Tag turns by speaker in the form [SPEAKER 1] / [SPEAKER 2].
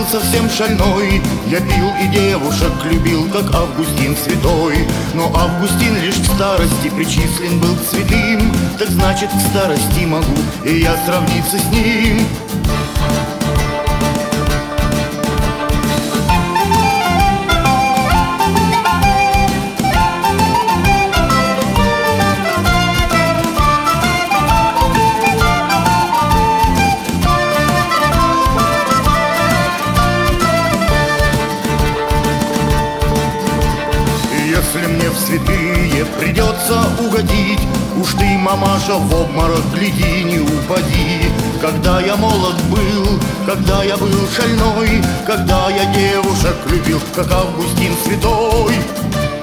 [SPEAKER 1] совсем шальной. Я пил и девушек любил, как Августин святой. Но Августин лишь в старости причислен был к святым. Так значит, в старости могу и я сравниться с ним. Если мне в святые придется угодить, уж ты, мамаша, в обморок гляди, не упади. Когда я молод был, когда я был шальной, когда я девушек любил, как Августин святой.